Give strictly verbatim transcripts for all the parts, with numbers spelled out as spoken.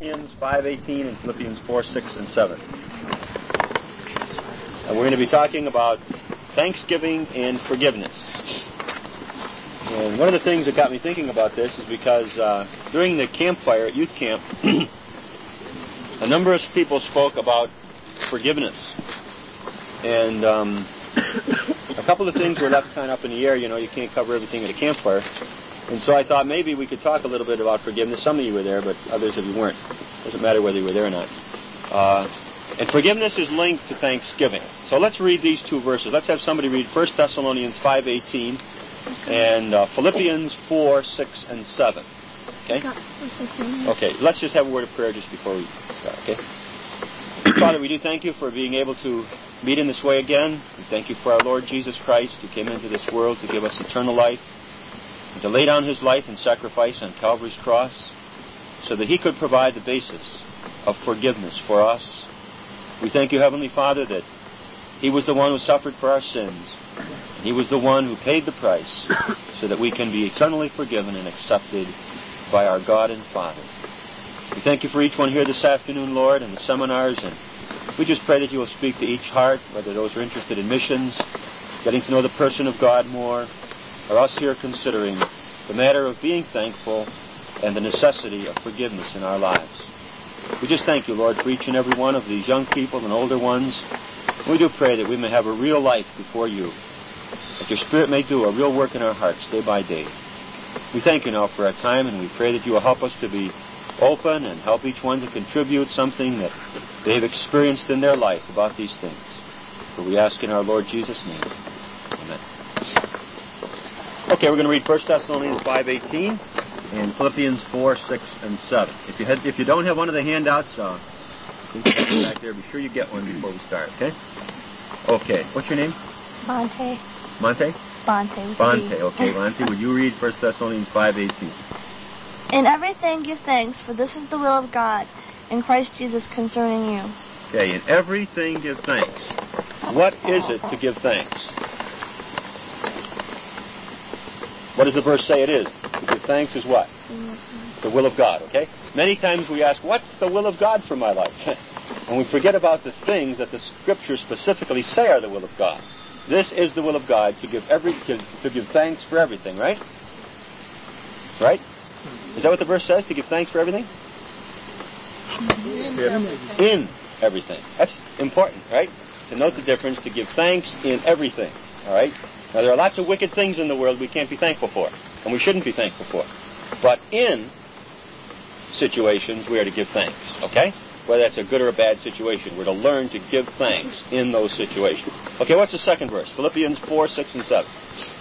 Philippians five eighteen and Philippians four six and seven. And we're going to be talking about thanksgiving and forgiveness. And one of the things that got me thinking about this is because uh, during the campfire at youth camp, a number of people spoke about forgiveness. And um, a couple of things were left kind of up in the air. You know, you can't cover everything at a campfire. And so I thought maybe we could talk a little bit about forgiveness. Some of you were there, but others of you weren't. Doesn't matter whether you were there or not. Uh, and forgiveness is linked to thanksgiving. So let's read these two verses. Let's have somebody read First Thessalonians five eighteen and uh, Philippians four six and seven. Okay? Okay, let's just have a word of prayer just before we start, okay? Father, we do thank you for being able to meet in this way again. We thank you for our Lord Jesus Christ, who came into this world to give us eternal life, and to lay down his life in sacrifice on Calvary's cross so that he could provide the basis of forgiveness for us. We thank you, Heavenly Father, that he was the one who suffered for our sins, and he was the one who paid the price so that we can be eternally forgiven and accepted by our God and Father. We thank you for each one here this afternoon, Lord, and the seminars, and we just pray that you will speak to each heart, whether those are interested in missions, getting to know the person of God more, or us here considering the matter of being thankful and the necessity of forgiveness in our lives. We just thank you, Lord, for each and every one of these young people and older ones. We do pray that we may have a real life before you, that your Spirit may do a real work in our hearts day by day. We thank you now for our time, and we pray that you will help us to be open and help each one to contribute something that they've experienced in their life about these things. For we ask in our Lord Jesus' name. Amen. Okay, we're going to read First Thessalonians five eighteen and Philippians four six and seven. If you had, if you don't have one of the handouts, uh, please check it back there. Be sure you get one before we start, okay? Okay, what's your name? Monte. Monte? Bonte. Bonte, okay. Monte, would you read First Thessalonians five eighteen? In everything give thanks, for this is the will of God in Christ Jesus concerning you. Okay, in everything give thanks. What is it to give thanks? What does the verse say it is? To give thanks is what? The will of God, okay? Many times we ask, what's the will of God for my life? And we forget about the things that the Scriptures specifically say are the will of God. This is the will of God, to give every to, to give thanks for everything, right? Right? Is that what the verse says? To give thanks for everything? In everything. In everything. That's important, right? To note the difference, to give thanks in everything. All right? Now, there are lots of wicked things in the world we can't be thankful for, and we shouldn't be thankful for. But in situations, we are to give thanks, okay? Whether that's a good or a bad situation, we're to learn to give thanks in those situations. Okay, what's the second verse? Philippians four, six, and seven.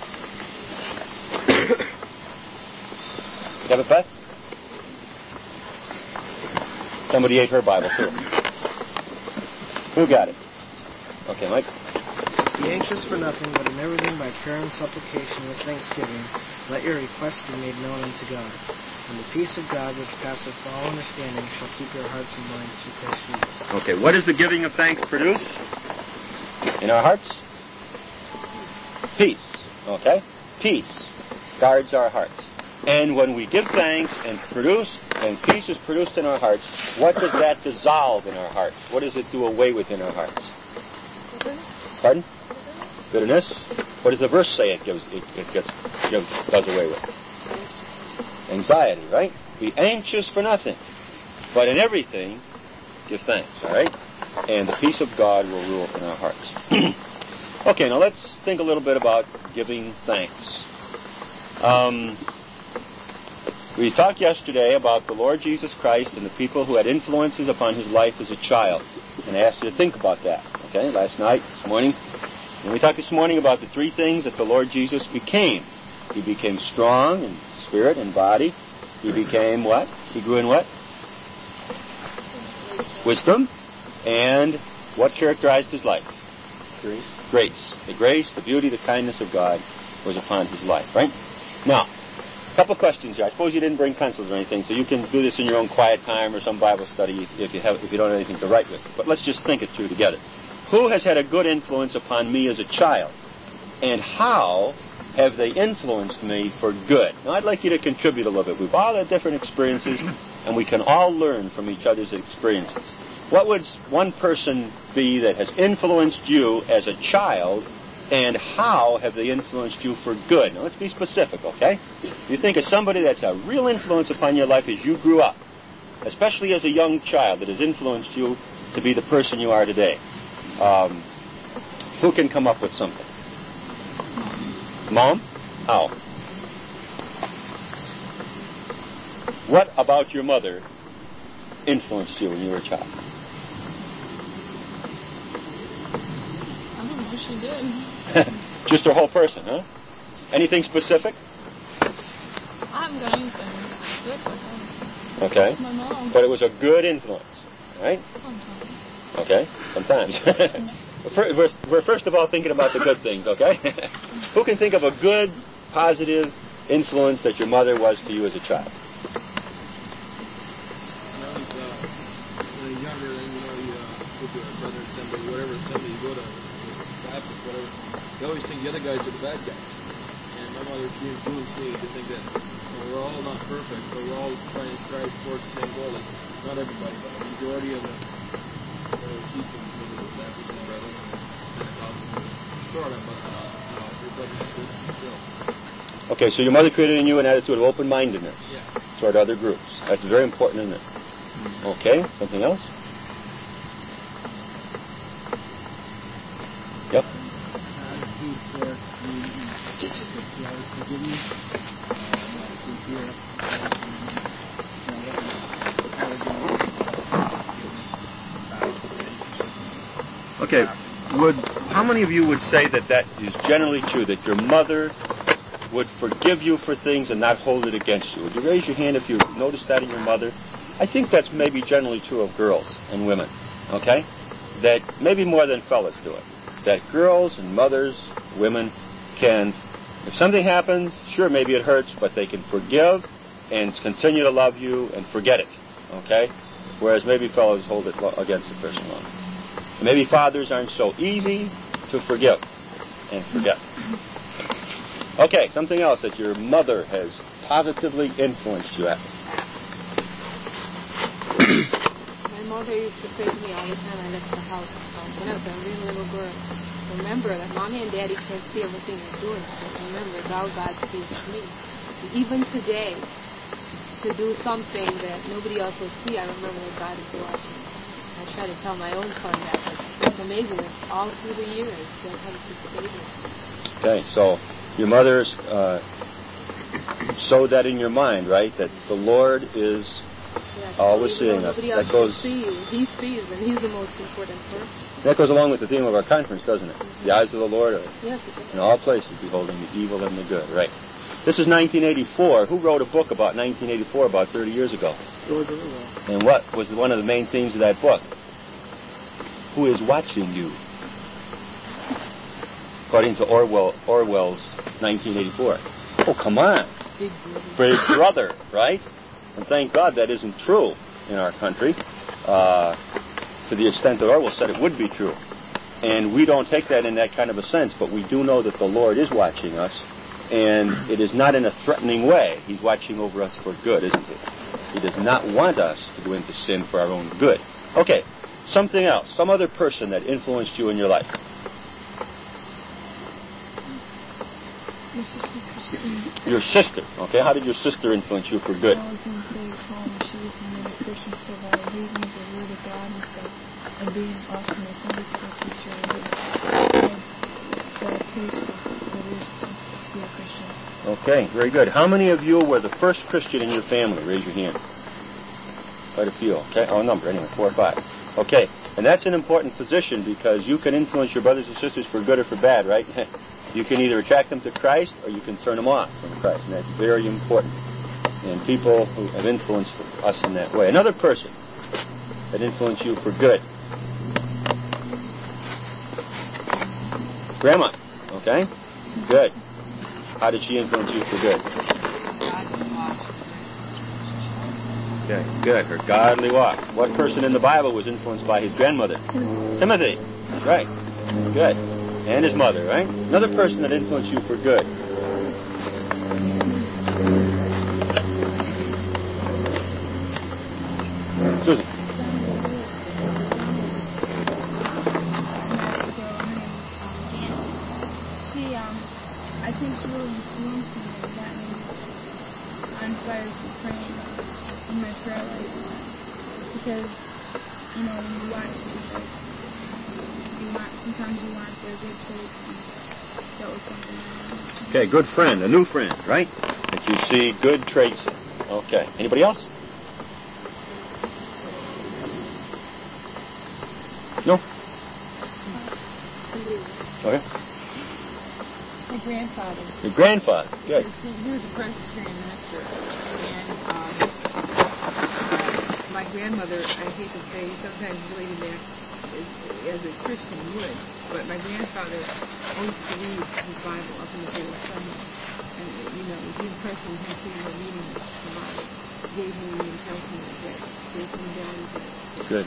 You have it, Beth? Somebody ate her Bible, too. Who got it? Okay, Mike. Be anxious for nothing, but in everything by prayer and supplication with thanksgiving, let your requests be made known unto God. And the peace of God, which passeth all understanding, shall keep your hearts and minds through Christ Jesus. Okay, what does the giving of thanks produce in our hearts? Peace. Okay? Peace guards our hearts. And when we give thanks and produce, and peace is produced in our hearts, what does that dissolve in our hearts? What does it do away with in our hearts? Pardon? Bitterness. What does the verse say it gives? It, it gets gives, does away with? Anxiety, right? Be anxious for nothing, but in everything, give thanks. All right, and the peace of God will rule in our hearts. Okay, now let's think a little bit about giving thanks. Um, we talked yesterday about the Lord Jesus Christ and the people who had influences upon his life as a child, and I asked you to think about that. Okay, last night, this morning. And we talked this morning about the three things that the Lord Jesus became. He became strong in spirit and body. He became what? He grew in what? Wisdom. And what characterized his life? Grace. Grace. The grace, the beauty, the kindness of God was upon his life, right? Now, a couple of questions here. I suppose you didn't bring pencils or anything, so you can do this in your own quiet time or some Bible study if you have, if you don't have anything to write with. But let's just think it through together. Who has had a good influence upon me as a child? And how have they influenced me for good? Now, I'd like you to contribute a little bit. We've all had different experiences, and we can all learn from each other's experiences. What would one person be that has influenced you as a child, and how have they influenced you for good? Now, let's be specific, okay? You think of somebody that's a real influence upon your life as you grew up, especially as a young child, that has influenced you to be the person you are today. Um, who can come up with something? Mom? How? What about your mother influenced you when you were a child? I don't know, she did. Just her whole person, huh? Anything specific? I haven't got anything specific. Okay. Just my mom. But it was a good influence, right? Sometimes. Okay, sometimes. we're, we're first of all thinking about the good things, okay? Who can think of a good, positive influence that your mother was to you as a child? When I was, uh, when I was younger, then, you know, you uh, go to a brother assembly, whatever assembly you go to, Baptist, whatever, they always think the other guys are the bad guys. And my mother, she influenced me to think that, you know, we're all not perfect, but we're all trying to strive towards the same goal. Like, not everybody, but the majority of the uh, teachings, whether it was Baptist and brothers, Pentecostal, sort of, but, uh, you know, your brothers and sisters still. Okay, so your mother created in you an attitude of open-mindedness Yeah. toward other groups. That's very important, isn't it? Okay, something else? Yep. Okay, would how many of you would say that that is generally true, that your mother would forgive you for things and not hold it against you? Would you raise your hand if you noticed that in your mother? I think that's maybe generally true of girls and women, okay? That maybe more than fellas do it. That girls and mothers, women, can, if something happens, sure, maybe it hurts, but they can forgive and continue to love you and forget it, okay? Whereas maybe fellas hold it against the person longer. Maybe fathers aren't so easy to forgive and forget. Okay, something else that your mother has positively influenced you at. My mother used to say to me all the time I left the house, um, when I was a really little girl, remember that Mommy and Daddy can't see everything you're doing, but remember, thou God sees me. Even today, to do something that nobody else will see, I remember that God is watching. I try to tell my own son that, but it's amazing that all through the years, that comes to statement. Okay, so your mother's uh, sowed that in your mind, right? That the Lord is Yes, always so even seeing us. Nobody else That goes. can see you. He sees, and He's the most important person. That goes along with the theme of our conference, doesn't it? Mm-hmm. The eyes of the Lord are Yes, it does. in all places, beholding the evil and the good. Right. This is nineteen eighty-four. Who wrote a book about nineteen eighty-four, about thirty years ago? George Orwell. And what was one of the main themes of that book? Who is watching you? According to Orwell, Orwell's nineteen eighty-four. Oh, come on. Big brother. Big brother, right? And thank God that isn't true in our country, uh, to the extent that Orwell said it would be true. And we don't take that in that kind of a sense, but we do know that the Lord is watching us, and it is not in a threatening way. He's watching over us for good, isn't he? He does not want us to go into sin for our own good. Okay, something else, some other person that influenced you in your life. My sister Christine. Your sister, okay? How did your sister influence you for good? I was in saved home. She was in a Christian, so by reading the Word of God and stuff, and being awesome as Sunday school teacher, I got a taste of what it is to, to be a Christian. Okay, very good. How many of you were the first Christian in your family? Raise your hand. Quite a few, okay? Oh, a number, anyway, four or five. Okay, and that's an important position because you can influence your brothers and sisters for good or for bad, right? You can either attract them to Christ or you can turn them off from Christ, and that's very important. And people who have influenced us in that way. Another person that influenced you for good. Grandma, okay? Good. How did she influence you for good? Okay, good. Her godly walk. What person in the Bible was influenced by his grandmother? Timothy. That's right. Good. And his mother, right? Another person that influenced you for good. Susan. She, um, I think she really influenced me, and got me on fire for praying in my prayer life. Because, you know, when you watch it, like, you want, sometimes you want their good traits, and that was something I Okay, good friend, a new friend, right? That you see good traits in. Okay. Anybody else? No? Okay. My grandfather. Your grandfather. Good. He was a Presbyterian minister, and um, uh, my grandmother, I hate to say, sometimes really didn't act as, as a Christian would, but my grandfather always to read his Bible up in the middle of summer, and you know, the impression of him sitting there reading the Bible gave him the impression that there's some value there. Good.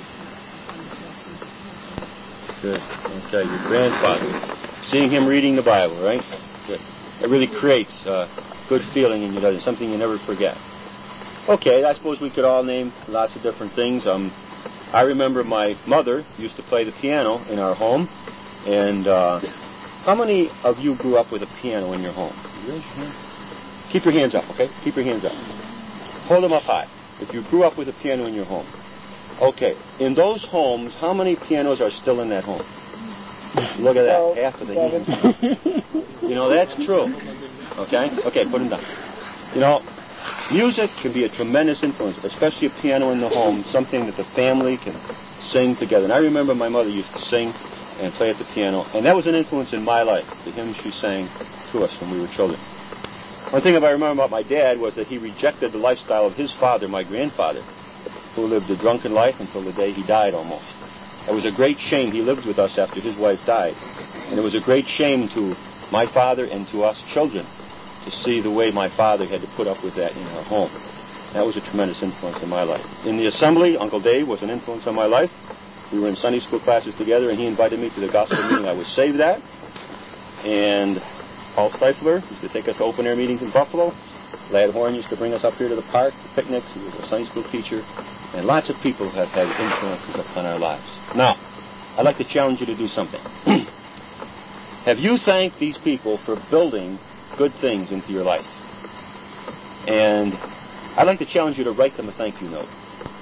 Good. Okay, your grandfather. Seeing him reading the Bible, right? Good. It really creates a good feeling in you, doesn't it? Something you never forget. Okay, I suppose we could all name lots of different things. Um, I remember my mother used to play the piano in our home. And uh, how many of you grew up with a piano in your home? Keep your hands up, okay? Keep your hands up. Hold them up high. If you grew up with a piano in your home. Okay, in those homes, how many pianos are still in that home? Look at that, half of the hands. You know, that's true. Okay? Okay, put them down. You know, music can be a tremendous influence, especially a piano in the home, something that the family can sing together. And I remember my mother used to sing and play at the piano, and that was an influence in my life, the hymns she sang to us when we were children. One thing I remember about my dad was that he rejected the lifestyle of his father, my grandfather, who lived a drunken life until the day he died almost. It was a great shame. He lived with us after his wife died. And it was a great shame to my father and to us children to see the way my father had to put up with that in our home. That was a tremendous influence in my life. In the assembly, Uncle Dave was an influence on my life. We were in Sunday school classes together, and he invited me to the gospel meeting. I was saved that. And Paul Stifler used to take us to open-air meetings in Buffalo. Lad Horn used to bring us up here to the park, to picnics. He was a Sunday school teacher. And lots of people have had influences upon our lives. Now, I'd like to challenge you to do something. Have you thanked these people for building good things into your life? And I'd like to challenge you to write them a thank you note.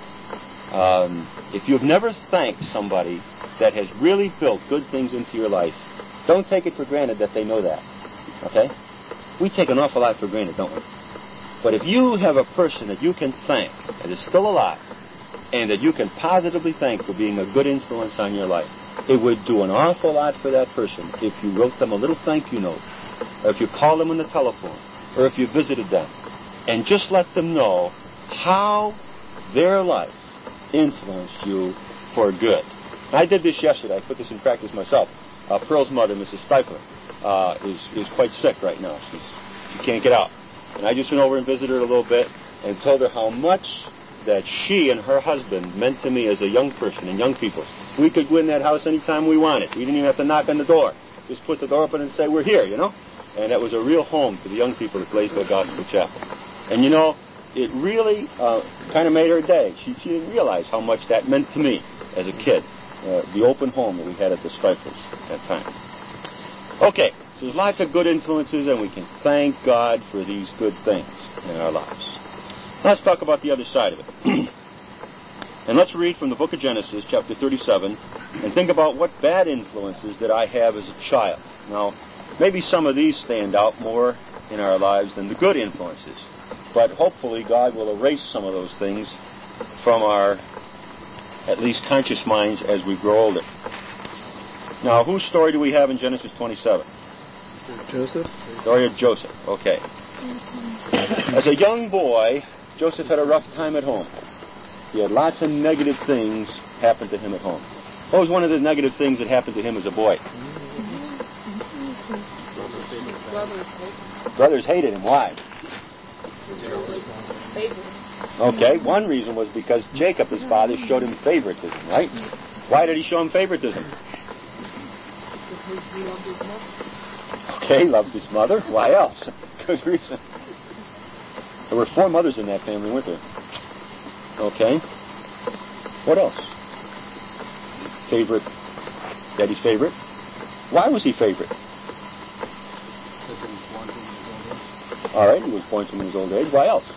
Um, if you've never thanked somebody that has really built good things into your life, don't take it for granted that they know that. Okay? We take an awful lot for granted, don't we? But if you have a person that you can thank that is still alive, and that you can positively thank for being a good influence on your life, it would do an awful lot for that person if you wrote them a little thank you note, or if you called them on the telephone, or if you visited them, and just let them know how their life influenced you for good. I did this yesterday. I put this in practice myself. Uh, Pearl's mother, Missus Stifler, uh, is, is quite sick right now. She's, she can't get out. And I just went over and visited her a little bit and told her how much that she and her husband meant to me as a young person and young people. We could go in that house anytime we wanted. We didn't even have to knock on the door. Just put the door open and say, we're here, you know? And that was a real home to the young people at Blaisdell Gospel Chapel. And, you know, it really uh, kind of made her day. She, she didn't realize how much that meant to me as a kid, uh, the open home that we had at the Stiflers at that time. Okay, so there's lots of good influences, and we can thank God for these good things in our lives. Let's talk about the other side of it. And let's read from the book of Genesis, chapter thirty-seven, and think about what bad influences that I have as a child. Now, maybe some of these stand out more in our lives than the good influences, but hopefully God will erase some of those things from our, at least conscious minds as we grow older. Now, whose story do we have in Genesis twenty-seven? Joseph. Story of Joseph, okay. As a young boy, Joseph had a rough time at home. He had lots of negative things happen to him at home. What was one of the negative things that happened to him as a boy? Brothers hated Brothers hated him. Why? favoritism. Okay, one reason was because Jacob, his father, showed him favoritism, right? Why did he show him favoritism? Because he loved his mother. Okay, loved his mother. Why else? Good reason. There were four mothers in that family, weren't there? Okay. What else? Favorite. Daddy's favorite. Why was he favorite? Says he was born to him in his old age. All right, he was born to him in his old age. Why else?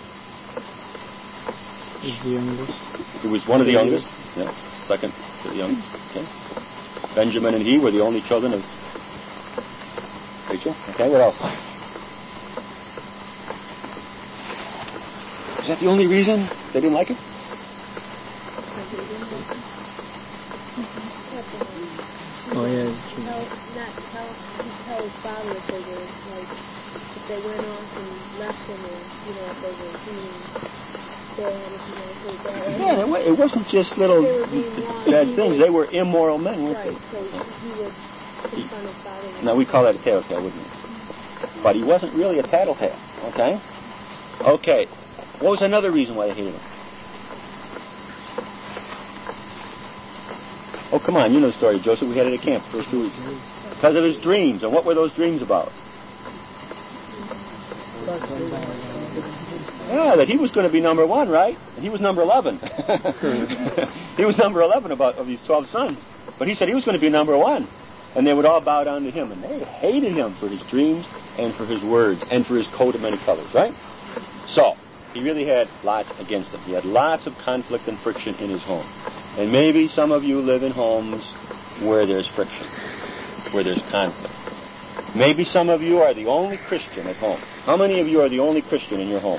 He's the youngest. He was one of the youngest. Yeah, second to the youngest. Okay. Benjamin and he were the only children of Rachel. Okay, what else? Is that the only reason they didn't like him? Oh yeah, it's true. Tell, not tell, tell his father if they were, like, if they went off and left him, or, you know, if they were being bad, if you want to say bad. Yeah, it, wa- it wasn't just little They were being wrong. bad He things. would- They were immoral men, weren't Right, they? so he would confront his father. Now, we call that a tattletale, wouldn't we? But he wasn't really a tattletale, okay? Okay. What was another reason why they hated him? Oh, come on, you know the story, Joseph. We had it at camp the first two weeks. Because of his dreams. And what were those dreams about? Yeah, that he was going to be number one, right? And he was number eleven. He was number eleven about of these twelve sons. But he said he was going to be number one. And they would all bow down to him. And they hated him for his dreams and for his words and for his coat of many colors, right? So, he really had lots against him. He had lots of conflict and friction in his home. And maybe some of you live in homes where there's friction, where there's conflict. Maybe some of you are the only Christian at home. How many of you are the only Christian in your home?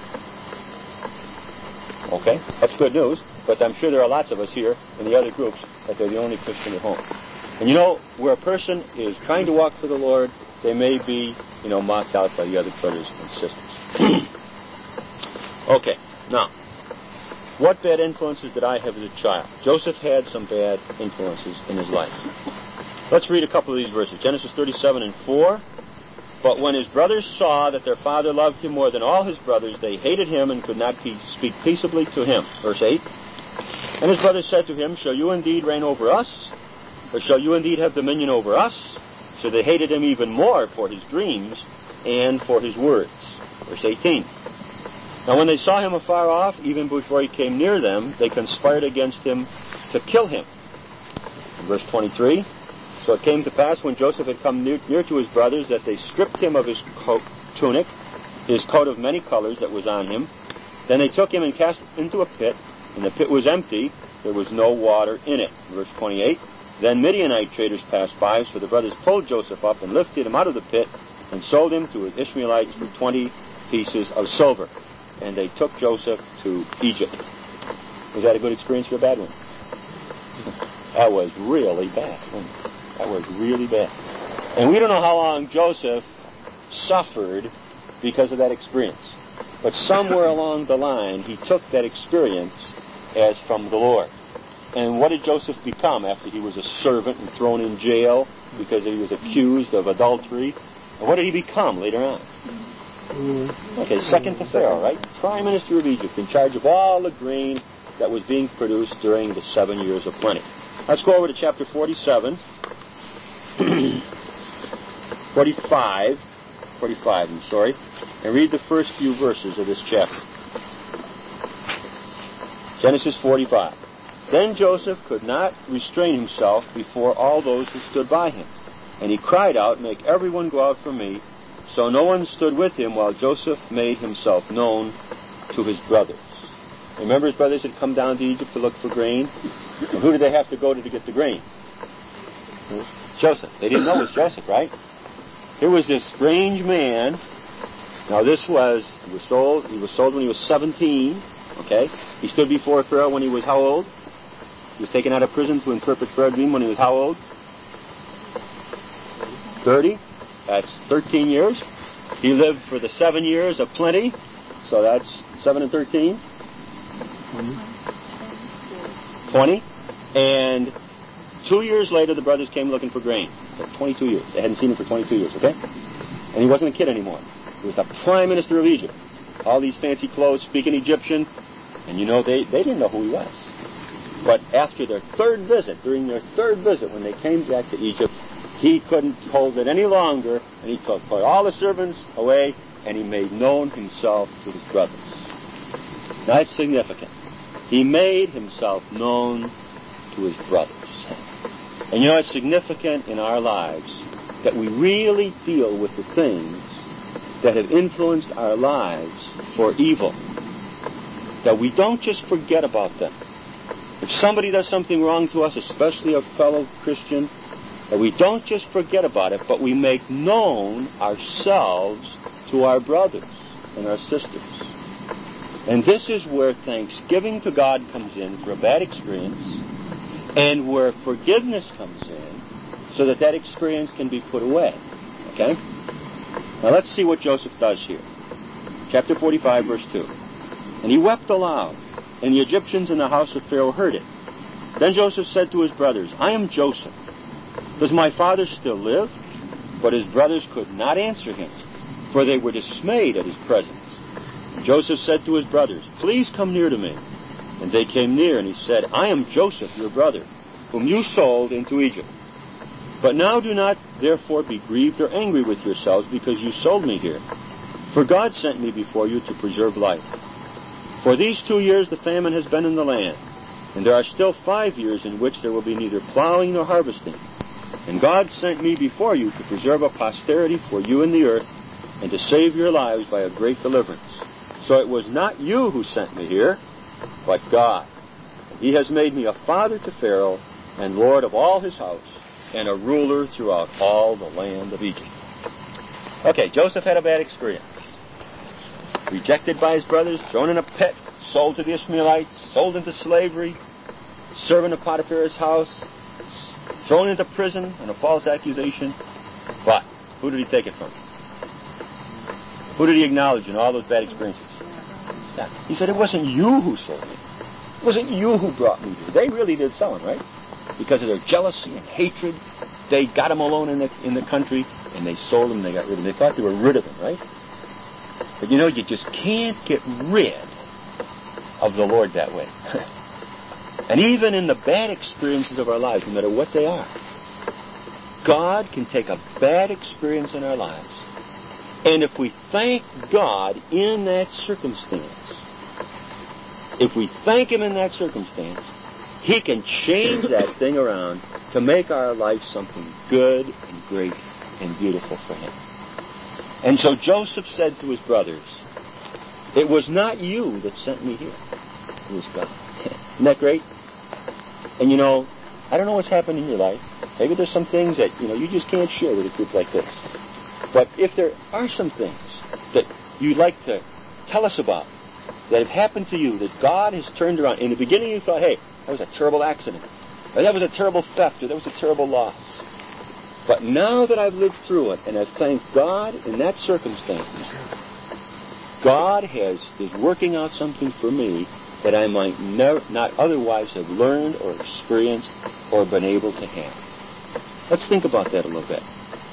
Okay, that's good news, but I'm sure there are lots of us here in the other groups that they're the only Christian at home. And you know, where a person is trying to walk for the Lord, they may be, you know, mocked out by the other brothers and sisters. Okay, now, what bad influences did I have as a child? Joseph had some bad influences in his life. Let's read a couple of these verses. Genesis thirty-seven and four. But when his brothers saw that their father loved him more than all his brothers, they hated him and could not pe- speak peaceably to him. Verse eight. And his brothers said to him, Shall you indeed reign over us? Or shall you indeed have dominion over us? So they hated him even more for his dreams and for his words. Verse eighteen. Now when they saw him afar off, even before he came near them, they conspired against him to kill him. In verse twenty-three. So it came to pass when Joseph had come near, near to his brothers that they stripped him of his coat, tunic, his coat of many colors that was on him. Then they took him and cast him into a pit, and the pit was empty. There was no water in it. Verse twenty-eight. Then Midianite traders passed by, so the brothers pulled Joseph up and lifted him out of the pit and sold him to his Ishmaelites for twenty pieces of silver. And they took Joseph to Egypt. Was that a good experience or a bad one? That was really bad. That was really bad. And we don't know how long Joseph suffered because of that experience. But somewhere along the line, he took that experience as from the Lord. And what did Joseph become after he was a servant and thrown in jail because he was accused of adultery? And what did he become later on? Okay, second to Pharaoh, right? Prime Minister of Egypt, in charge of all the grain that was being produced during the seven years of plenty. Let's go over to chapter forty-seven. forty-five. forty-five, I'm sorry. And read the first few verses of this chapter. Genesis forty-five. Then Joseph could not restrain himself before all those who stood by him. And he cried out, Make everyone go out from me. So no one stood with him while Joseph made himself known to his brothers. Remember his brothers had come down to Egypt to look for grain? And who did they have to go to to get the grain? Joseph. They didn't know it was Joseph, right? Here was this strange man. Now this was, he was sold, he was sold when he was seventeen, okay? He stood before Pharaoh when he was how old? He was taken out of prison to interpret Pharaoh's dream when he was how old? thirty. That's thirteen years. He lived for the seven years of plenty. So that's seven and thirteen. twenty. And two years later, the brothers came looking for grain. So twenty-two years. They hadn't seen him for twenty-two years, okay? And he wasn't a kid anymore. He was the prime minister of Egypt. All these fancy clothes, speaking Egyptian. And you know, they, they didn't know who he was. But after their third visit, during their third visit, when they came back to Egypt, he couldn't hold it any longer, and he took all the servants away, and he made known himself to his brothers. Now, that's significant. He made himself known to his brothers. And you know, it's significant in our lives that we really deal with the things that have influenced our lives for evil. That we don't just forget about them. If somebody does something wrong to us, especially a fellow Christian, that we don't just forget about it, but we make known ourselves to our brothers and our sisters. And this is where thanksgiving to God comes in for a bad experience, and where forgiveness comes in so that that experience can be put away. Okay? Now let's see what Joseph does here. Chapter forty-five, verse two. And he wept aloud, and the Egyptians in the house of Pharaoh heard it. Then Joseph said to his brothers, I am Joseph. Does my father still live? But his brothers could not answer him, for they were dismayed at his presence. And Joseph said to his brothers, Please come near to me. And they came near, and he said, I am Joseph, your brother, whom you sold into Egypt. But now do not therefore be grieved or angry with yourselves because you sold me here. For God sent me before you to preserve life. For these two years the famine has been in the land, and there are still five years in which there will be neither plowing nor harvesting. And God sent me before you to preserve a posterity for you in the earth, and to save your lives by a great deliverance. So it was not you who sent me here, but God. He has made me a father to Pharaoh, and lord of all his house, and a ruler throughout all the land of Egypt. Okay, Joseph had a bad experience. Rejected by his brothers, thrown in a pit, sold to the Ishmaelites, sold into slavery, servant of Potiphar's house, thrown into prison on a false accusation. But who did he take it from? Who did he acknowledge in all those bad experiences? Yeah. He said, it wasn't you who sold me. It wasn't you who brought me here. They really did sell him, right? Because of their jealousy and hatred, they got him alone in the in the country, and they sold him, they got rid of him. They thought they were rid of him, right? But you know, you just can't get rid of the Lord that way. And even in the bad experiences of our lives, no matter what they are, God can take a bad experience in our lives, and if we thank God in that circumstance, if we thank Him in that circumstance, He can change that thing around to make our life something good and great and beautiful for Him. And so Joseph said to his brothers, it was not you that sent me here. It was God. Isn't that great? And you know, I don't know what's happened in your life. Maybe there's some things that, you know, you just can't share with a group like this. But if there are some things that you'd like to tell us about that have happened to you, that God has turned around. In the beginning you thought, hey, that was a terrible accident, or that was a terrible theft, or that was a terrible loss. But now that I've lived through it, and I've thanked God in that circumstance, God has is working out something for me that I might never, not otherwise have learned or experienced or been able to have. Let's think about that a little bit.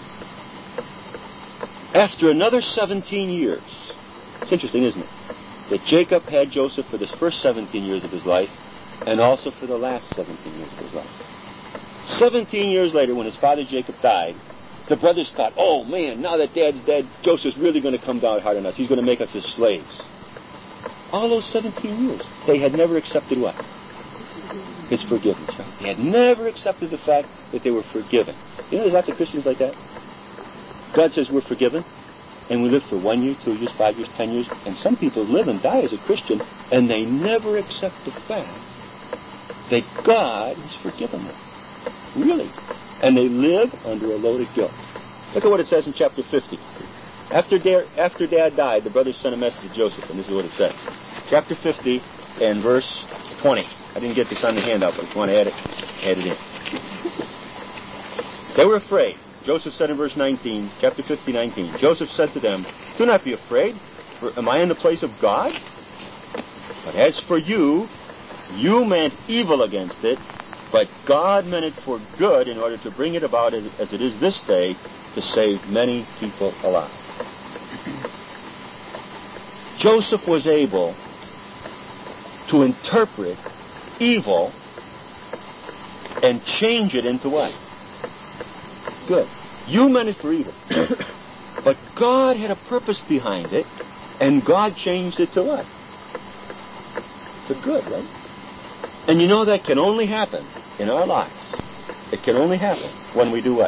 After another seventeen years, it's interesting, isn't it, that Jacob had Joseph for the first seventeen years of his life, and also for the last seventeen years of his life. seventeen years later, when his father Jacob died, the brothers thought, oh man, now that Dad's dead, Joseph's really going to come down hard on us. He's going to make us his slaves. All those seventeen years, they had never accepted what? His forgiveness. Right? They had never accepted the fact that they were forgiven. You know, there's lots of Christians like that. God says we're forgiven, and we live for one year, two years, five years, ten years, and some people live and die as a Christian, and they never accept the fact that God has forgiven them. Really. And they live under a load of guilt. Look at what it says in chapter fifty. After Dad, after Dad died, the brothers sent a message to Joseph, and this is what it says. Chapter fifty and verse twenty. I didn't get this on the handout, but if you want to add it, add it in. They were afraid. Joseph said in verse nineteen, chapter fifty, nineteen, Joseph said to them, do not be afraid, for am I in the place of God? But as for you, you meant evil against it, but God meant it for good in order to bring it about as it is this day, to save many people alive. Joseph was able to interpret evil and change it into what? Good. You meant it for evil. But God had a purpose behind it, and God changed it to what? To good, right? And you know that can only happen in our lives. It can only happen when we do what?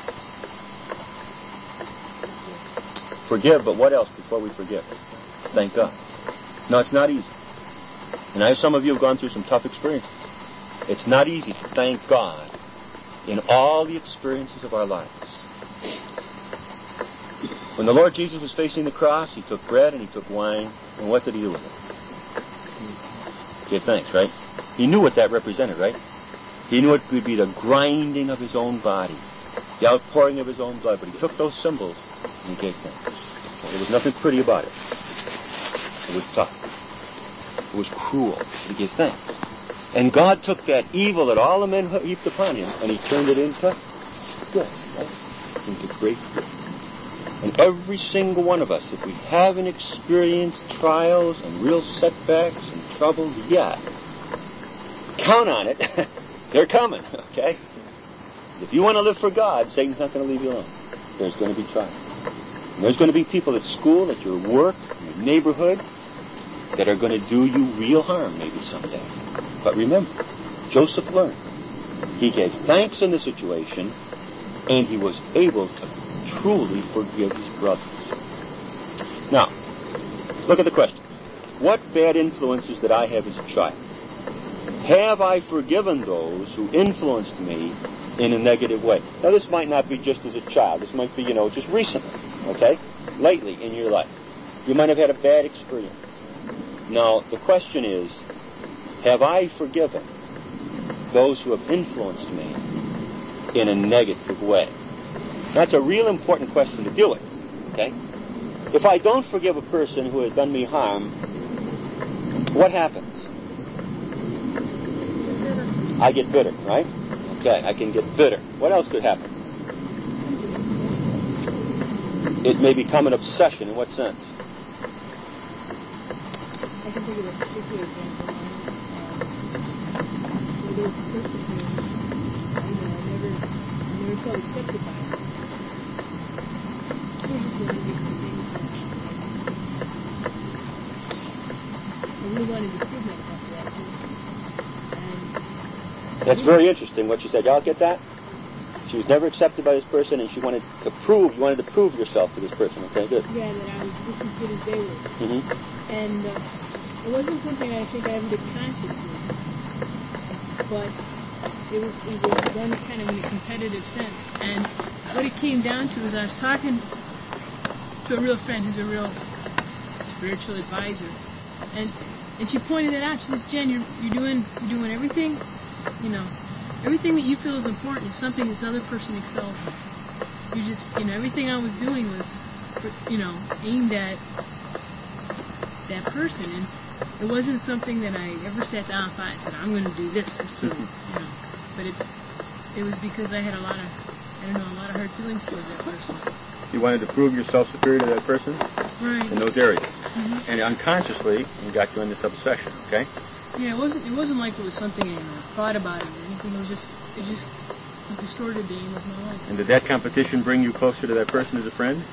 Forgive, but what else before we forgive? Thank God. No, it's not easy. And I know some of you have gone through some tough experiences. It's not easy to thank God in all the experiences of our lives. When the Lord Jesus was facing the cross, he took bread and he took wine, and what did he do with it? Give thanks, right? He knew what that represented, right? He knew it would be the grinding of his own body, the outpouring of his own blood, but he took those symbols and he gave thanks. There was nothing pretty about it. It was tough. It was cruel. He gave thanks. And God took that evil that all the men heaped upon him, and he turned it into good, right? Into great good. And every single one of us, if we haven't experienced trials and real setbacks and troubles yet, count on it. They're coming, okay? If you want to live for God, Satan's not going to leave you alone. There's going to be trials. And there's going to be people at school, at your work, in your neighborhood, that are going to do you real harm maybe someday. But remember, Joseph learned. He gave thanks in the situation, and he was able to truly forgive his brothers. Now, look at the question. What bad influences did I have as a child? Have I forgiven those who influenced me in a negative way? Now, this might not be just as a child. This might be, you know, just recently, okay? Lately in your life. You might have had a bad experience. Now, the question is, have I forgiven those who have influenced me in a negative way? That's a real important question to deal with, okay? If I don't forgive a person who has done me harm, what happens? I get bitter, right? Okay, I can get bitter. What else could happen? It may become an obsession. In what sense? I can think of a particular example. Um, there was a person who, you know, I never, I never felt accepted by him. He was just one of the things that I really wanted to prove myself to that person. And that's very interesting what you said. Y'all get that? She was never accepted by this person, and she wanted to prove, you wanted to prove yourself to this person. Okay, good. Yeah, that I was just as good as they were. Mm-hmm. And uh, it wasn't something I think I ever did consciously, but it was, it was done kind of in a competitive sense. And what it came down to is I was talking to a real friend who's a real spiritual advisor, and and she pointed it out. She says, Jen, you're you're doing you're doing everything, you know, everything that you feel is important is something this other person excels in. You just, you know, everything I was doing was, you know, aimed at that person, and it wasn't something that I ever sat down and thought and said, I'm going to do this just so, you know, but it it was because I had a lot of, I don't know, a lot of hard feelings towards that person. You wanted to prove yourself superior to that person? Right. In those areas. Mm-hmm. And unconsciously, you got you in this obsession, okay? Yeah, it wasn't, it wasn't like it was something I, you know, thought about it or anything. It was just, it just it distorted the aim of my life. And did that competition bring you closer to that person as a friend?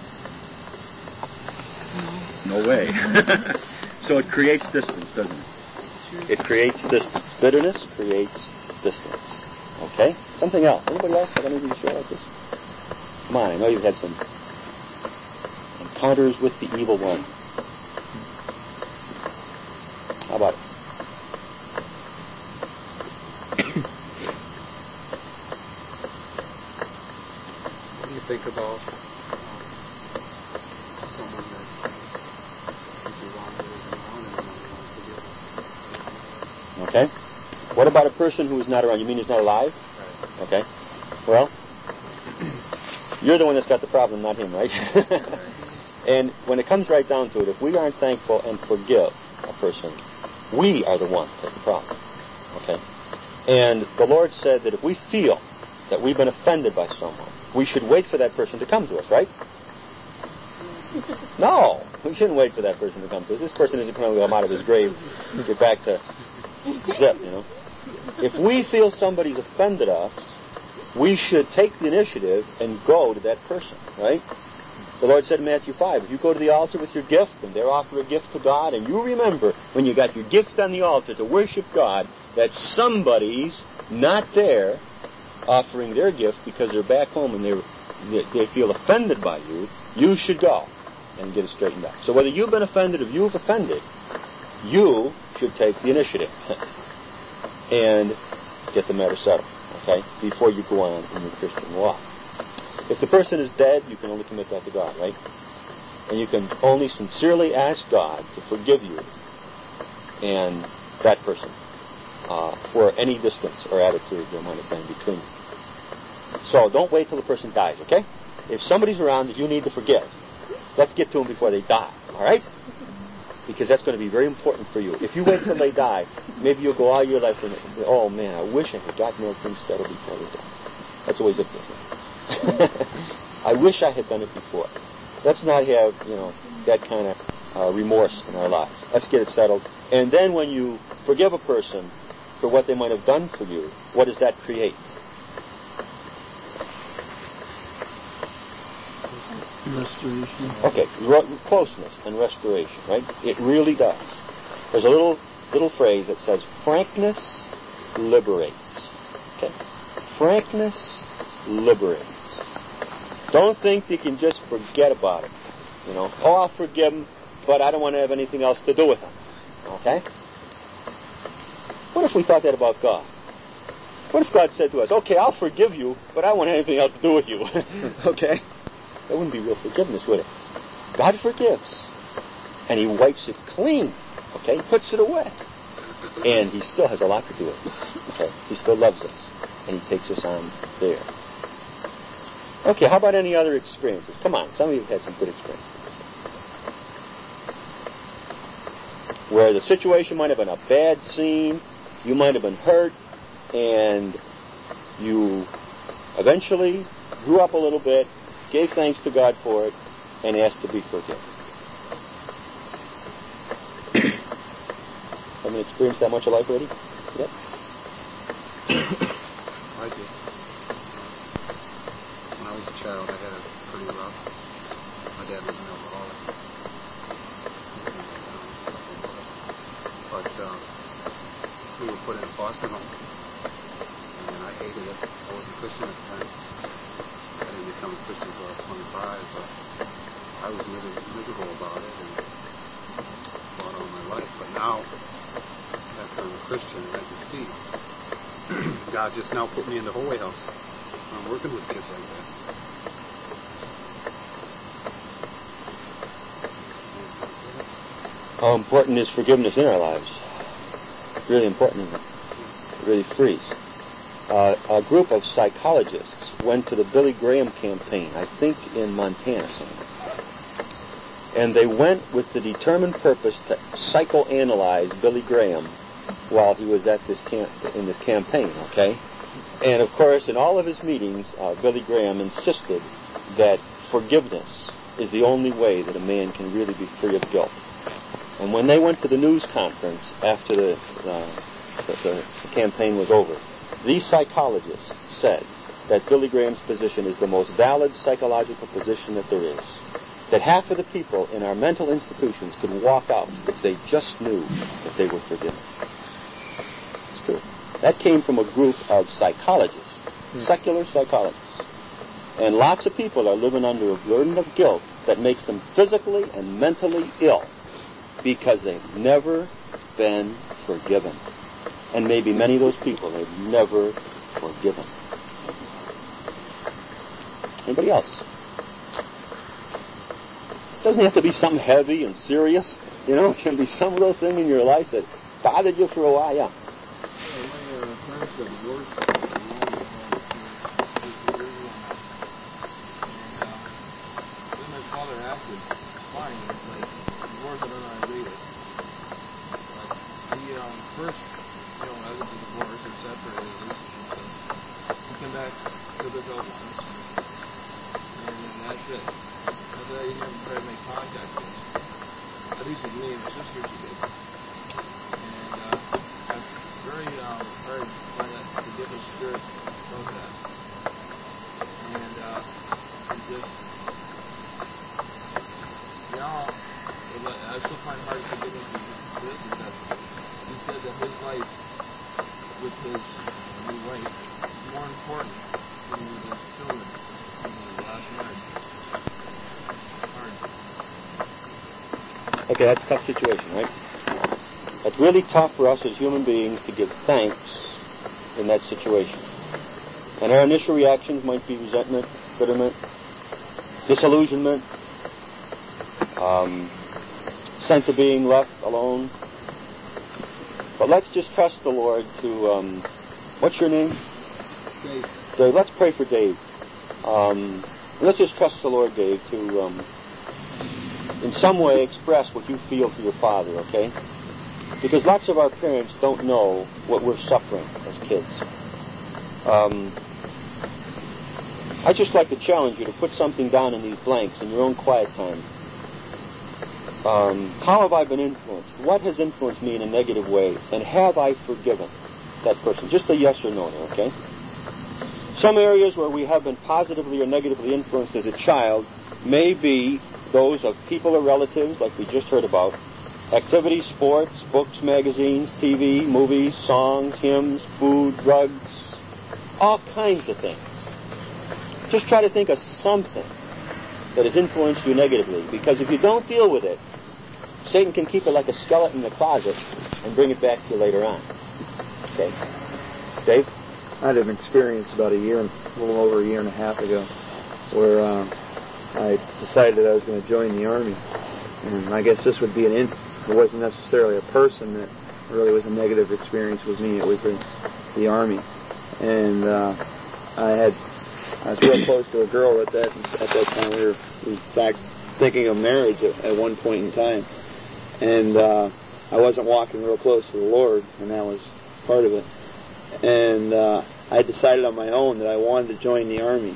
No. No way. So it creates distance, doesn't it? Sure. It creates distance. Bitterness creates distance. Okay? Something else. Anybody else have anything to share like this? Come on, I know you've had some encounters with the evil one. How about it? What do you think about um, someone that you wrong that isn't around anymore and wants to give? Okay. What about a person who is not around? You mean he's not alive? Right. Okay. Well, you're the one that's got the problem, not him, right? Right. And when it comes right down to it, if we aren't thankful and forgive a person, we are the one that's the problem. Okay? And the Lord said that if we feel that we've been offended by someone, we should wait for that person to come to us, right? No, we shouldn't wait for that person to come to us. This person isn't going to come out of his grave and get back to zip, you know. If we feel somebody's offended us, we should take the initiative and go to that person, right? The Lord said in Matthew five, if you go to the altar with your gift and there offer a gift to God, and you remember when you got your gift on the altar to worship God, that somebody's not there offering their gift because they're back home and they're, they they feel offended by you, you should go and get it straightened out. So whether you've been offended or you've offended, you should take the initiative and get the matter settled, okay, before you go on in your Christian walk. If the person is dead, you can only commit that to God, right? And you can only sincerely ask God to forgive you and that person uh, for any distance or attitude there might have been between you. So don't wait till the person dies, okay? If somebody's around that you need to forgive, let's get to them before they die, all right? Because that's going to be very important for you. If you wait till they die, maybe you'll go all your life and, oh man, I wish I had gotten more things settled before they die. That's always a thing. I wish I had done it before. Let's not have, you know, that kind of uh, remorse in our lives. Let's get it settled. And then when you forgive a person for what they might have done for you, what does that create? Restoration. Okay, ro- closeness and restoration, right? It really does. There's a little little phrase that says, frankness liberates. Okay? Frankness liberates. Don't think you can just forget about it. You know, oh, I'll forgive him, but I don't want to have anything else to do with him. Okay? What if we thought that about God? What if God said to us, okay, I'll forgive you, but I don't want anything else to do with you? Okay? That wouldn't be real forgiveness, would it? God forgives. And he wipes it clean. Okay? He puts it away. And he still has a lot to do with it. Okay? He still loves us. And he takes us on there. Okay, how about any other experiences? Come on, some of you have had some good experiences. Where the situation might have been a bad scene, you might have been hurt, and you eventually grew up a little bit, gave thanks to God for it, and asked to be forgiven. Haven't experienced that much of life already? Yep. I did. When I was a child, I had it pretty rough. My dad was an alcoholic. But um, we were put in a foster home, and I hated it. I wasn't a Christian at the time. I didn't become a Christian until I was twenty-five, but I was miserable, miserable about it and thought all my life. But now, after I'm a Christian, and I can see God just now put me in the Holy House. I'm working with kids like that. How important is forgiveness in our lives? Really important, isn't it? It really frees. Uh, a group of psychologists went to the Billy Graham campaign, I think in Montana somewhere. And they went with the determined purpose to psychoanalyze Billy Graham while he was at this camp in this campaign, okay? And of course, in all of his meetings, uh, Billy Graham insisted that forgiveness is the only way that a man can really be free of guilt. And when they went to the news conference after the, uh, the, the campaign was over, these psychologists said that Billy Graham's position is the most valid psychological position that there is. That half of the people in our mental institutions could walk out if they just knew that they were forgiven. It's true. That came from a group of psychologists, mm. secular psychologists. And lots of people are living under a burden of guilt that makes them physically and mentally ill because they've never been forgiven. And maybe many of those people they've never forgiven. Anybody else? It doesn't have to be something heavy and serious. You know, it can be some little thing in your life that bothered you for a while, yeah. Yeah, my uh, parents got divorced. And uh, then my father acted fine, like divorce, I don't know how to read it. But he um, first, you know, after the divorce or separated, he came back to the house once, and that's it. After that, he never tried to make contact with me. At least with me and my sister, he did. And uh, that's very um, hard to find that forgiveness spirit of that. And uh, it just, you know, I still find it hard to forgive him for this, is that he said that his life with his new wife more important than the children in the last marriage? Hard. Okay, that's a tough situation, right? It's really tough for us as human beings to give thanks in that situation. And our initial reactions might be resentment, bitterment, disillusionment, um, sense of being left alone. But let's just trust the Lord to, um, what's your name? Dave. Dave, let's pray for Dave. Um, let's just trust the Lord, Dave, to um, in some way express what you feel for your father, okay? Because lots of our parents don't know what we're suffering as kids. Um, I'd just like to challenge you to put something down in these blanks in your own quiet time. Um, how have I been influenced? What has influenced me in a negative way? And have I forgiven that person? Just a yes or no, okay? Some areas where we have been positively or negatively influenced as a child may be those of people or relatives, like we just heard about, activities, sports, books, magazines, T V, movies, songs, hymns, food, drugs, all kinds of things. Just try to think of something that has influenced you negatively, because if you don't deal with it, Satan can keep it like a skeleton in the closet and bring it back to you later on. Okay. Dave? I had an experience about a year, a little over a year and a half ago, where uh, I decided I was going to join the Army. And I guess this would be an instance. It wasn't necessarily a person that really was a negative experience with me. It was a, the Army. And uh, I had, I was real close to a girl at that at that time. We were, in fact, thinking of marriage at, at one point in time. And uh, I wasn't walking real close to the Lord, and that was part of it. And uh, I decided on my own that I wanted to join the Army.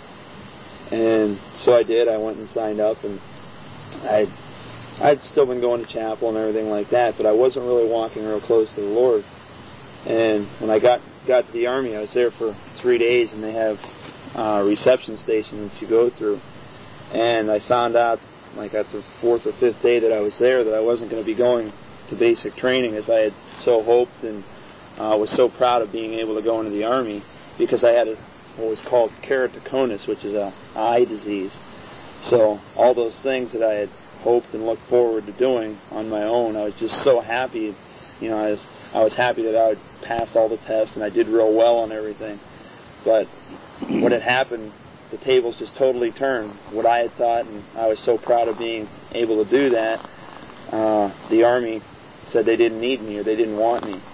And so I did. I went and signed up, and I I'd still been going to chapel and everything like that, but I wasn't really walking real close to the Lord. And when I got, got to the Army, I was there for three days, and they have a reception station that you go through. And I found out, like at the fourth or fifth day that I was there, that I wasn't going to be going to basic training as I had so hoped, and I uh, was so proud of being able to go into the Army, because I had a, what was called keratoconus, which is a eye disease. So all those things that I had hoped and looked forward to doing on my own, I was just so happy. You know, I was I was happy that I had passed all the tests and I did real well on everything. But when it happened, the tables just totally turned. What I had thought, and I was so proud of being able to do that, uh, the Army said they didn't need me or they didn't want me.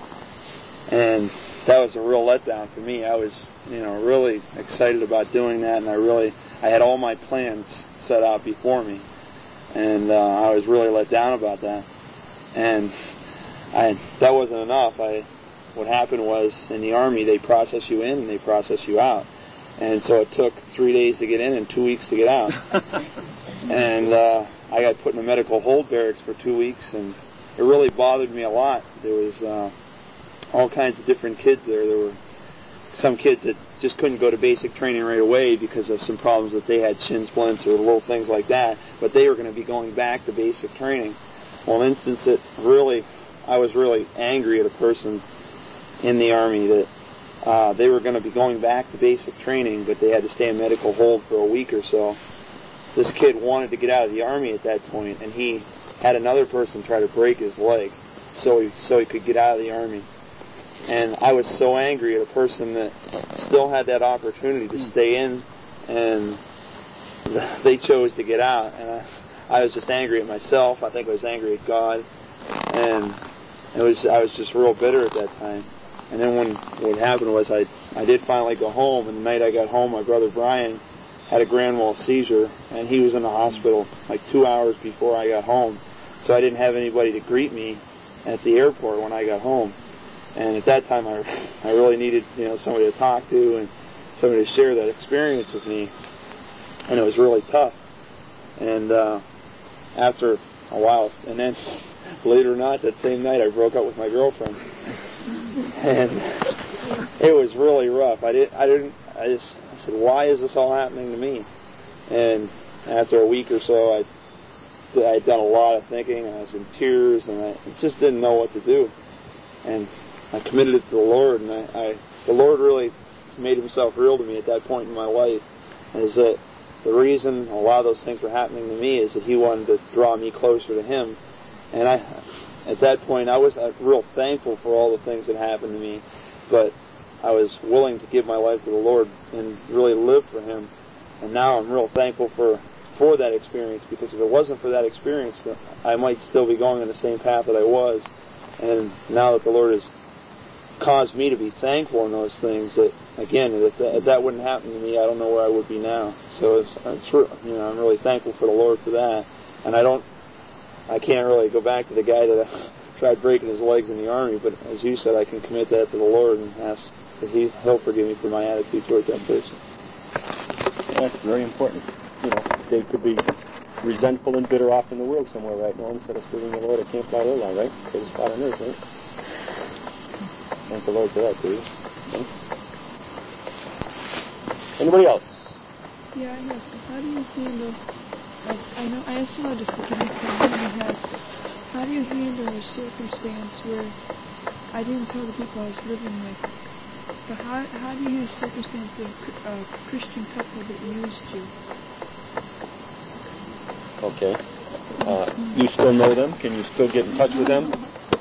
And that was a real letdown for me. I was, you know, really excited about doing that, and I really, I had all my plans set out before me. And uh, I was really let down about that. And I, that wasn't enough. I, what happened was, in the Army, they process you in and they process you out. And so it took three days to get in and two weeks to get out. And uh, I got put in a medical hold barracks for two weeks, and it really bothered me a lot. There was uh, all kinds of different kids there. There were some kids that just couldn't go to basic training right away because of some problems that they had, shin splints or little things like that, but they were going to be going back to basic training. Well, an instance that really, I was really angry at a person in the Army that uh, they were going to be going back to basic training, but they had to stay in medical hold for a week or so. This kid wanted to get out of the Army at that point, and he had another person try to break his leg so he, so he could get out of the Army. And I was so angry at a person that still had that opportunity to stay in, and they chose to get out. And I, I was just angry at myself. I think I was angry at God, and it was I was just real bitter at that time. And then when what happened was I I did finally go home, and the night I got home, my brother Brian had a grand mal seizure, and he was in the hospital like two hours before I got home. So I didn't have anybody to greet me at the airport when I got home. And at that time, I, I really needed, you know, somebody to talk to and somebody to share that experience with me. And it was really tough. And uh, after a while, and then, believe it or not, that same night I broke up with my girlfriend. And it was really rough. I didn't, I didn't, I just, I said, why is this all happening to me? And after a week or so, I, I'd done a lot of thinking, and I was in tears, and I just didn't know what to do. And I committed it to the Lord, and I, I the Lord really made himself real to me at that point in my life. Is that the reason a lot of those things were happening to me is that he wanted to draw me closer to him. And I, at that point, I was real thankful for all the things that happened to me, but I was willing to give my life to the Lord and really live for him. And now I'm real thankful for, for that experience, because if it wasn't for that experience, I might still be going on the same path that I was. And now that the Lord has caused me to be thankful in those things, that again, if that, if that wouldn't happen to me, I don't know where I would be now. So it's, it's you know, I'm really thankful for the Lord for that. And I don't, I can't really go back to the guy that I tried breaking his legs in the Army, but as you said, I can commit that to the Lord and ask that he, he'll forgive me for my attitude toward that person. Yeah, that's very important. You know, they could be resentful and bitter off in the world somewhere right now instead of serving the Lord at Camp Ballila, right? Greatest spot on earth, right? Thank the Lord for that, dude. Okay. Anybody else? Yeah, I know. So how do you handle, as I know, I asked about the forgiveness that he has, but how do you handle a circumstance where I didn't tell the people I was living with, but how, how do you handle a circumstance of a Christian couple that used you? Okay. Uh, you still know them? Can you still get in touch with them?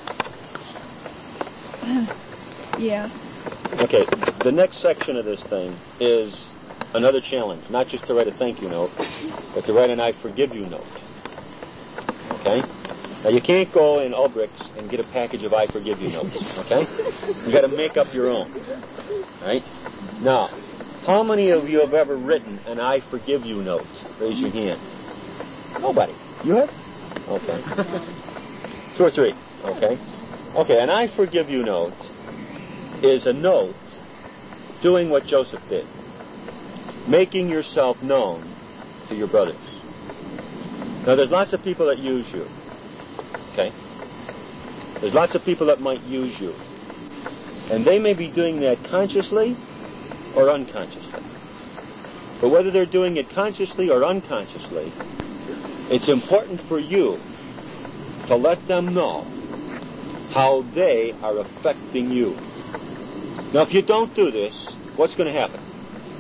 Yeah. Okay. The next section of this thing is another challenge. Not just to write a thank you note, but to write an I forgive you note. Okay? Now you can't go in Ulbricht's and get a package of I forgive you notes. Okay? You got to make up your own. Right? Now, how many of you have ever written an I forgive you note? Raise your hand. Nobody. You have? Okay. Two or three. Okay. Okay, an I forgive you note is a note doing what Joseph did. Making yourself known to your brothers. Now, there's lots of people that use you. Okay? There's lots of people that might use you. And they may be doing that consciously or unconsciously. But whether they're doing it consciously or unconsciously, it's important for you to let them know how they are affecting you. Now, if you don't do this, what's going to happen?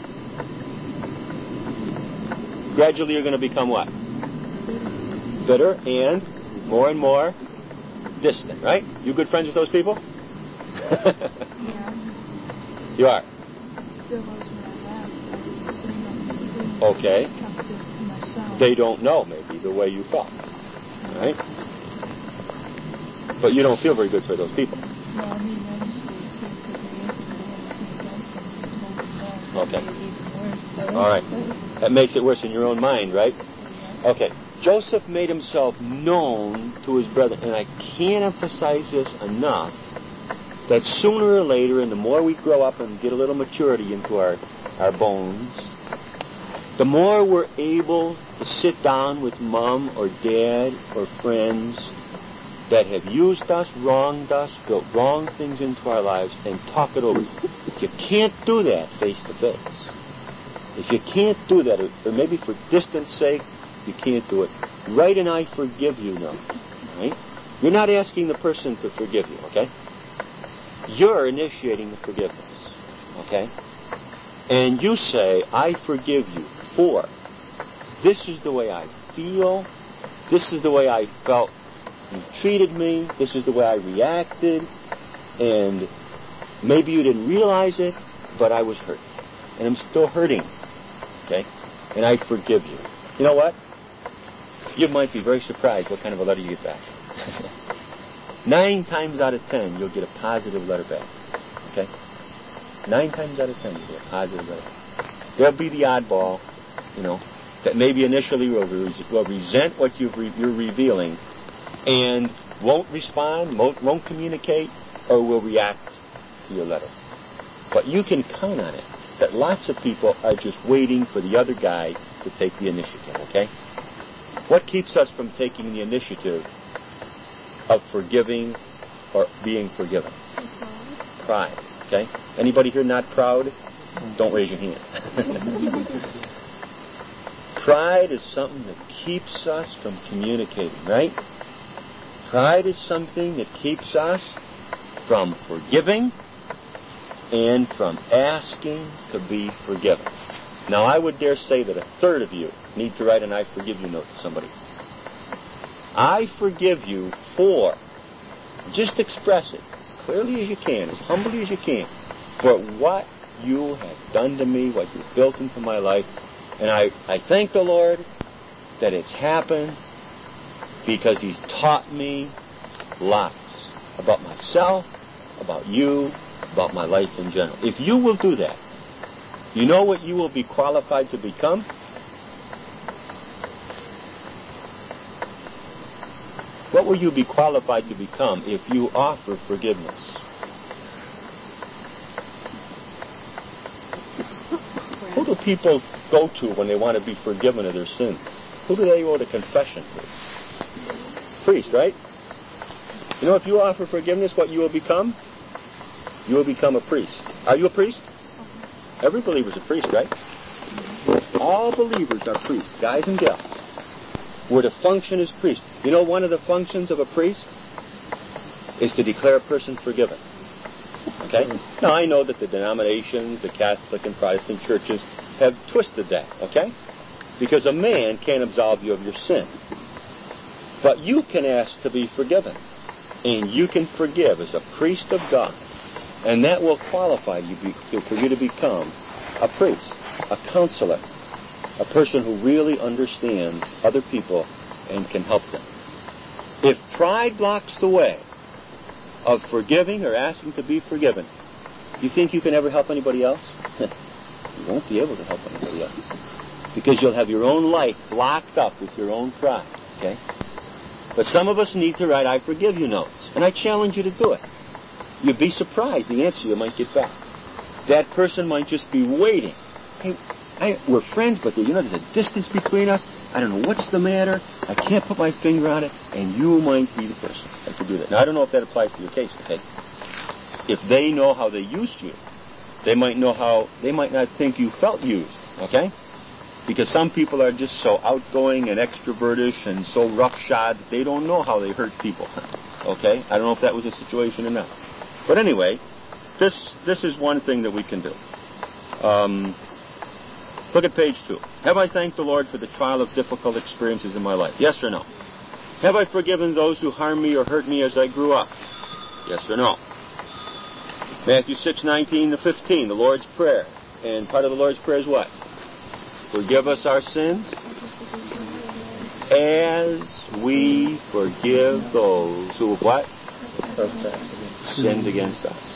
Gradually, you're going to become what? Bitter and more and more distant, right? You good friends with those people? Yeah. You are? Still knows when I laugh. I say nothing. Okay. Kept it to myself. They don't know, maybe, the way you felt. Right? But you don't feel very good for those people. No, I mean, I used to too, because I used to do anything against them. Okay. It made it even worse. So All right. That makes it worse in your own mind, right? Okay. Joseph made himself known to his brother, and I can't emphasize this enough, that sooner or later, and the more we grow up and get a little maturity into our, our bones, the more we're able to sit down with mom or dad or friends that have used us, wronged us, built wrong things into our lives, and talk it over. If you can't do that face to face, if you can't do that, or maybe for distance sake, you can't do it, write an I forgive you note. Right? You're not asking the person to forgive you, okay? You're initiating the forgiveness, okay? And you say, I forgive you for this is the way I feel, this is the way I felt you treated me, this is the way I reacted, and maybe you didn't realize it, but I was hurt. And I'm still hurting, okay? And I forgive you. You know what? You might be very surprised what kind of a letter you get back. Nine times out of ten, you'll get a positive letter back. Okay? Nine times out of ten, you'll get a positive letter. There'll be the oddball, you know, that maybe initially will, re- will resent what you've re- you're revealing and won't respond, won't, won't communicate, or will react to your letter. But you can count on it that lots of people are just waiting for the other guy to take the initiative, okay? What keeps us from taking the initiative of forgiving or being forgiven? Pride. Okay? Anybody here not proud? Don't raise your hand. Pride is something that keeps us from communicating, right? Pride is something that keeps us from forgiving and from asking to be forgiven. Now, I would dare say that a third of you need to write an I forgive you note to somebody. I forgive you for, just express it as clearly as you can, as humbly as you can, for what you have done to me, what you've built into my life. And I, I thank the Lord that it's happened because He's taught me lots about myself, about you, about my life in general. If you will do that, you know what you will be qualified to become? What will you be qualified to become if you offer forgiveness? Who do people go to when they want to be forgiven of their sins? Who do they go to confession to? Priest, right? You know, if you offer forgiveness, what you will become? You will become a priest. Are you a priest? Every believer is a priest, right? All believers are priests, guys and gals. We're to function as priests. You know, one of the functions of a priest is to declare a person forgiven. Okay? Now, I know that the denominations, the Catholic and Protestant churches, have twisted that, okay? Because a man can't absolve you of your sin. But you can ask to be forgiven. And you can forgive as a priest of God. And that will qualify you be, for you to become a priest, a counselor, a person who really understands other people and can help them. If pride blocks the way of forgiving or asking to be forgiven, you think you can ever help anybody else? You won't be able to help anybody else. Because you'll have your own life blocked up with your own pride. Okay? But some of us need to write I forgive you notes. And I challenge you to do it. You'd be surprised the answer you might get back. That person might just be waiting. Hey, I, we're friends, but you know there's a distance between us. I don't know what's the matter. I can't put my finger on it. And you might be the person that could do that. Now, I don't know if that applies to your case, okay? If they know how they used you, they might know how, they might not think you felt used, okay? Because some people are just so outgoing and extrovertish and so roughshod that they don't know how they hurt people, okay? I don't know if that was a situation or not. But anyway, this this is one thing that we can do. Um, look at page two. Have I thanked the Lord for the trial of difficult experiences in my life? Yes or no? Have I forgiven those who harmed me or hurt me as I grew up? Yes or no? Matthew six, nineteen to fifteen, the Lord's Prayer. And part of the Lord's Prayer is what? Forgive us our sins as we forgive those who have what? Sinned against us.